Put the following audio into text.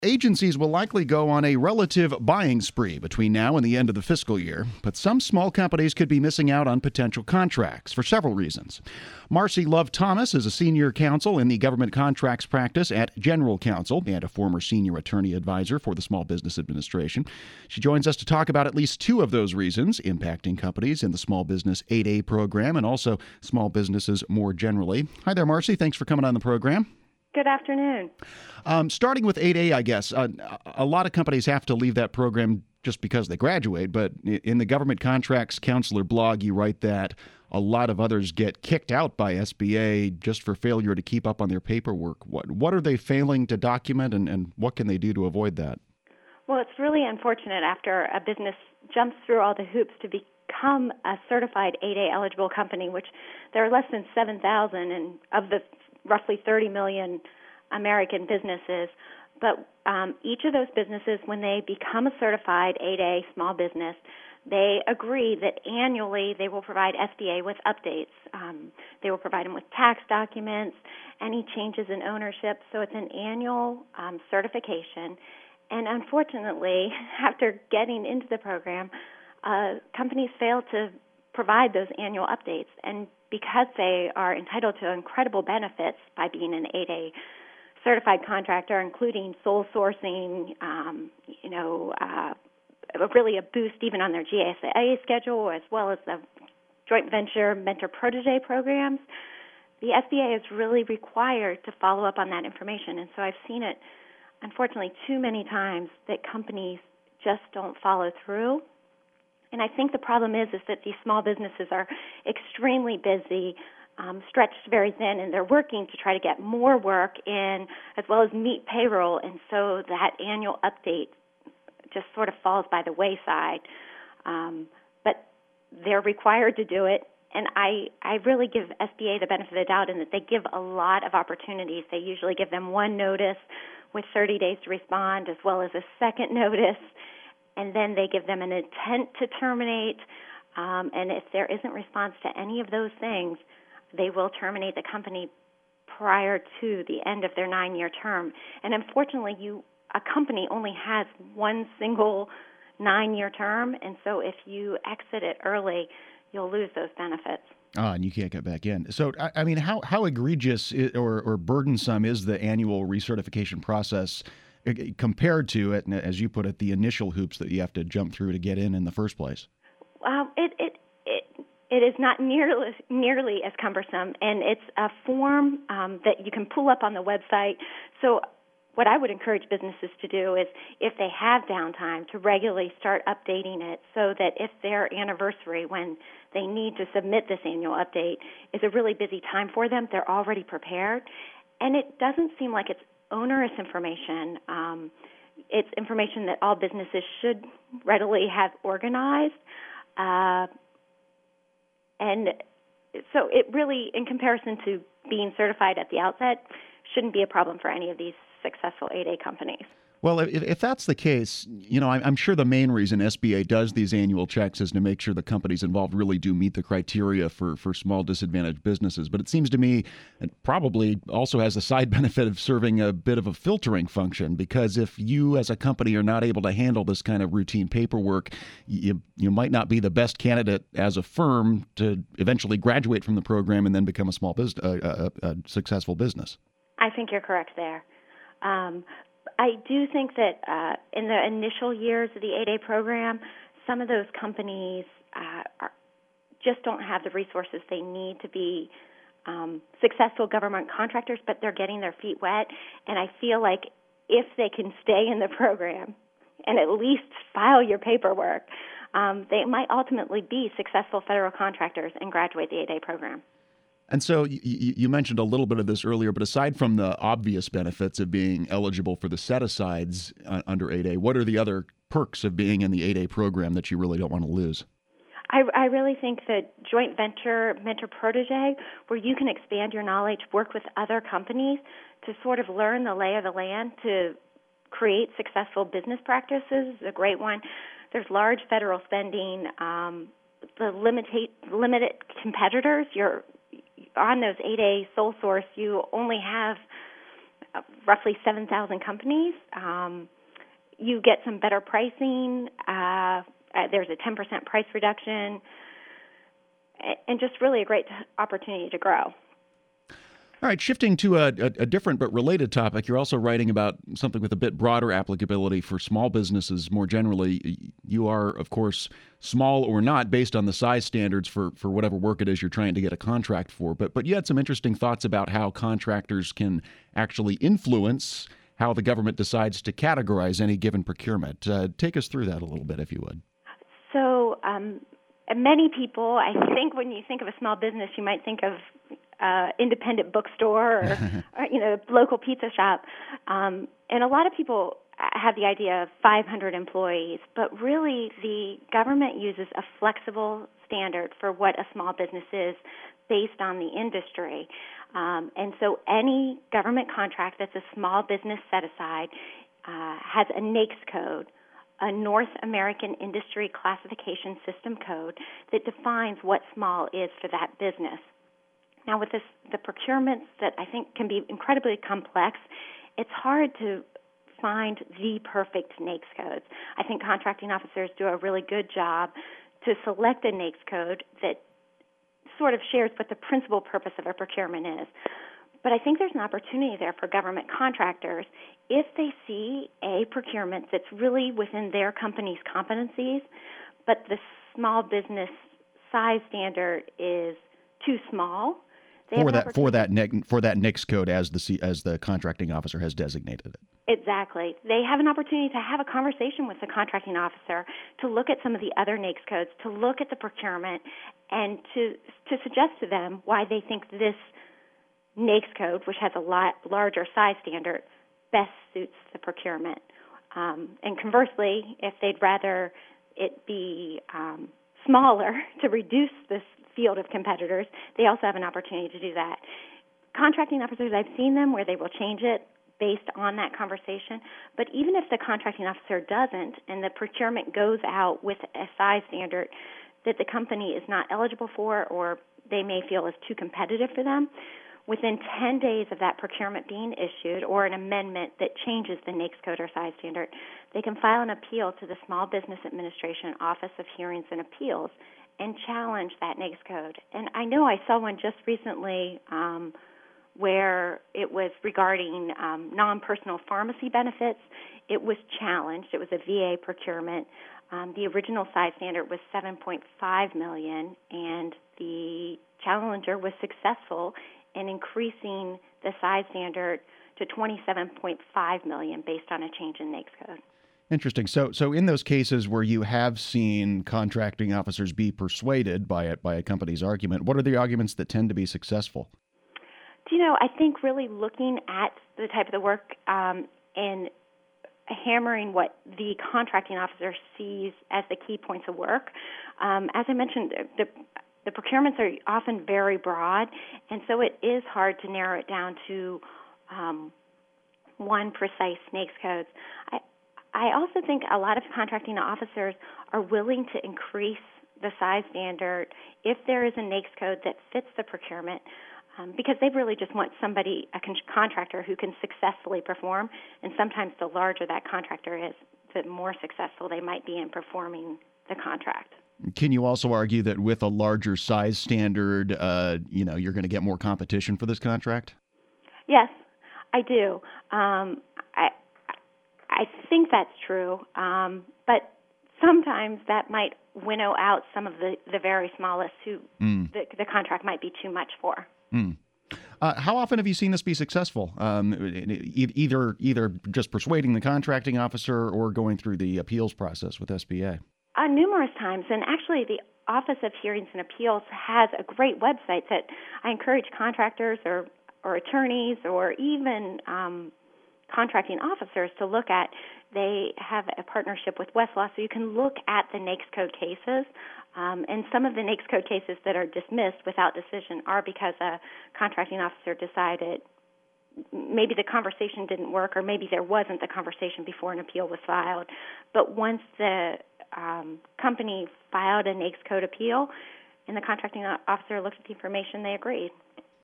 Agencies will likely go on a relative buying spree between now and the end of the fiscal year, but some small companies could be missing out on potential contracts for several reasons. Marcy Love Thomas is a senior counsel in the government contracts practice at General Counsel and a former senior attorney advisor for the Small Business Administration. She joins us to talk about at least two of those reasons impacting companies in the Small Business 8A program and also small businesses more generally. Hi there, Marcy. Thanks for coming on the program. Good afternoon. Starting with 8A, I guess, a lot of companies have to leave that program just because they graduate, but in the Government Contracts Counselor blog, you write that a lot of others get kicked out by SBA just for failure to keep up on their paperwork. What are they failing to document, and what can they do to avoid that? Well, it's really unfortunate after a business jumps through all the hoops to become a certified 8A eligible company, which there are less than 7,000 and of the roughly 30 million American businesses. But each of those businesses, when they become a certified 8A small business, they agree that annually they will provide SBA with updates. They will provide them with tax documents, any changes in ownership. So it's an annual certification. And unfortunately, after getting into the program, companies fail to provide those annual updates. And because they are entitled to incredible benefits by being an 8A certified contractor, including sole sourcing, really a boost even on their GSA schedule, as well as the joint venture mentor-protege programs, the SBA is really required to follow up on that information. And so I've seen it, unfortunately, too many times that companies just don't follow through. And I think the problem is that these small businesses are extremely busy, stretched very thin, and they're working to try to get more work in as well as meet payroll. And so that annual update just sort of falls by the wayside. But they're required to do it. And I really give SBA the benefit of the doubt in that they give a lot of opportunities. They usually give them one notice with 30 days to respond, as well as a second notice. And then they give them an intent to terminate. And if there isn't response to any of those things, they will terminate the company prior to the end of their 9-year term. And unfortunately, a company only has one single 9-year term. And so if you exit it early, you'll lose those benefits. And you can't get back in. So, I mean, how egregious or burdensome is the annual recertification process compared to, as you put it, the initial hoops that you have to jump through to get in the first place? It is not nearly as cumbersome, and it's a form that you can pull up on the website. So what I would encourage businesses to do is, if they have downtime, to regularly start updating it so that if their anniversary, when they need to submit this annual update, is a really busy time for them, they're already prepared. And it doesn't seem like it's onerous information. It's information that all businesses should readily have organized. And so it really, in comparison to being certified at the outset, shouldn't be a problem for any of these successful 8A companies. Well, if that's the case, I'm sure the main reason SBA does these annual checks is to make sure the companies involved really do meet the criteria for small disadvantaged businesses. But it seems to me it probably also has the side benefit of serving a bit of a filtering function, because if you as a company are not able to handle this kind of routine paperwork, you might not be the best candidate as a firm to eventually graduate from the program and then become a small business, a successful business. I think you're correct there. I do think that in the initial years of the 8A program, some of those companies just don't have the resources they need to be successful government contractors, but they're getting their feet wet. And I feel like if they can stay in the program and at least file your paperwork, they might ultimately be successful federal contractors and graduate the 8A program. And so you mentioned a little bit of this earlier, but aside from the obvious benefits of being eligible for the set-asides under 8A, what are the other perks of being in the 8A program that you really don't want to lose? I really think that joint venture mentor-protege, where you can expand your knowledge, work with other companies to sort of learn the lay of the land to create successful business practices, is a great one. There's large federal spending. The limited competitors, you're on those 8A sole source, you only have roughly 7,000 companies. You get some better pricing. There's a 10% price reduction, and just really a great opportunity to grow. All right, shifting to a different but related topic, you're also writing about something with a bit broader applicability for small businesses more generally. You are, of course, small or not based on the size standards for whatever work it is you're trying to get a contract for. But you had some interesting thoughts about how contractors can actually influence how the government decides to categorize any given procurement. Take us through that a little bit, if you would. So many people, I think when you think of a small business, you might think of independent bookstore or local pizza shop. And a lot of people have the idea of 500 employees, but really the government uses a flexible standard for what a small business is based on the industry. And so any government contract that's a small business set-aside has a NAICS code, a North American Industry Classification System code, that defines what small is for that business. Now, with the procurements that I think can be incredibly complex, it's hard to find the perfect NAICS codes. I think contracting officers do a really good job to select a NAICS code that sort of shares what the principal purpose of a procurement is. But I think there's an opportunity there for government contractors if they see a procurement that's really within their company's competencies, but the small business size standard is too small. For that NAICS code as the contracting officer has designated it. Exactly. They have an opportunity to have a conversation with the contracting officer, to look at some of the other NAICS codes, to look at the procurement, and to suggest to them why they think this NAICS code, which has a lot larger size standard, best suits the procurement. And conversely, if they'd rather it be smaller to reduce this field of competitors, they also have an opportunity to do that. Contracting officers, I've seen them where they will change it based on that conversation, but even if the contracting officer doesn't and the procurement goes out with a size standard that the company is not eligible for or they may feel is too competitive for them, within 10 days of that procurement being issued or an amendment that changes the NAICS code or size standard, they can file an appeal to the Small Business Administration Office of Hearings and Appeals and challenge that NAICS code. And I know I saw one just recently where it was regarding non-personal pharmacy benefits. It was challenged. It was a VA procurement. The original size standard was $7.5 million, and the challenger was successful in increasing the size standard to $27.5 million based on a change in NAICS code. Interesting. So in those cases where you have seen contracting officers be persuaded by a company's argument, what are the arguments that tend to be successful? I think really looking at the type of the work and hammering what the contracting officer sees as the key points of work. As I mentioned, the procurements are often very broad, and so it is hard to narrow it down to one precise NAICS code. I also think a lot of contracting officers are willing to increase the size standard if there is a NAICS code that fits the procurement, because they really just want somebody, a contractor who can successfully perform, and sometimes the larger that contractor is, the more successful they might be in performing the contract. Can you also argue that with a larger size standard, you're going to get more competition for this contract? Yes, I do. I think that's true, but sometimes that might winnow out some of the very smallest who the contract might be too much for. How often have you seen this be successful? Either just persuading the contracting officer or going through the appeals process with SBA? Numerous times, and actually the Office of Hearings and Appeals has a great website that I encourage contractors or attorneys or even contracting officers to look at. They have a partnership with Westlaw, so you can look at the NAICS code cases. And some of the NAICS code cases that are dismissed without decision are because a contracting officer decided maybe the conversation didn't work, or maybe there wasn't the conversation before an appeal was filed. But once the company filed a NAICS code appeal and the contracting officer looked at the information, they agreed.